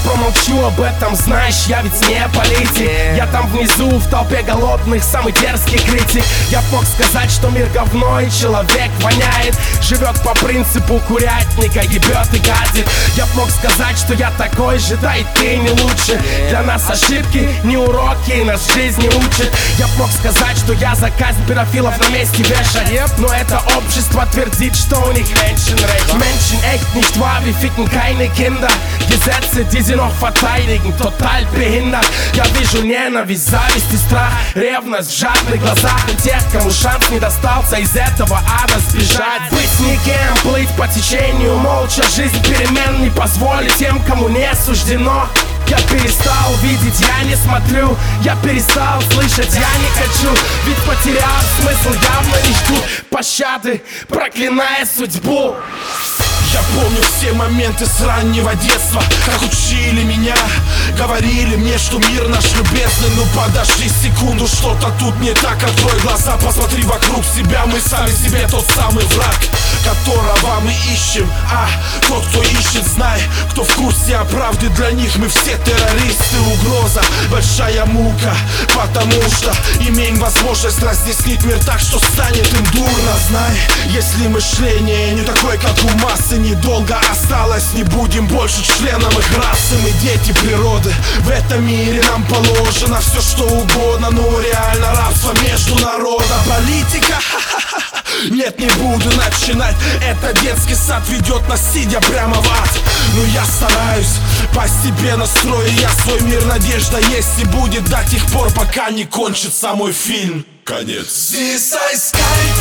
промолчу об этом, знаешь, я ведь не политик. Я там внизу в толпе голодных, самый дерзкий критик. Я б мог сказать, что мир говно и человек воняет, живет по принципу курятника, ебет и гадит. Я б мог сказать, что я такой же, да и ты не лучше. Для нас ошибки не уроки, нас жизнь не учит. Я б мог сказать, что я за казнь педофилов на месте вешаю, но это общество твердит, что у них Menschenrecht. Menschen echt nicht wahr, wir ficken keine Kinder. Gesetze, die sie noch verteidigen, total behindert. Я вижу ненависть, зависть и страх, ревность в жадных глазах у тех, кому шанс не достался из этого ада сбежать. Быть никем, плыть по течению молча, жизнь перемен не позволит тем, кому не суждено. Я перестал видеть, я не смотрю, я перестал слышать, я не хочу. Ведь потерял смысл, явно не жду пощады, проклиная судьбу. Я помню все моменты с раннего детства, как учили меня, говорили мне, что мир наш любезный. Ну подожди секунду, что-то тут не так. Открой глаза, посмотри вокруг себя, мы сами себе тот самый враг, которого мы ищем. А тот, кто ищет, знай, кто в курсе о правде, для них мы все террористы. Угроза, большая мука, потому что имеем возможность разъяснить мир так, что станет им дурно. Знай, если мышление не такое, как у массы, недолго осталось, не будем больше членом их расы. Мы дети природы, в этом мире нам положено все что угодно, но реально рабство между народом. Политика, нет, не буду начинать, это детский сад ведет нас, сидя прямо в ад. Но я стараюсь постепенно строю я свой мир, надежда есть и будет до тех пор, пока не кончится мой фильм. Конец. This ice sky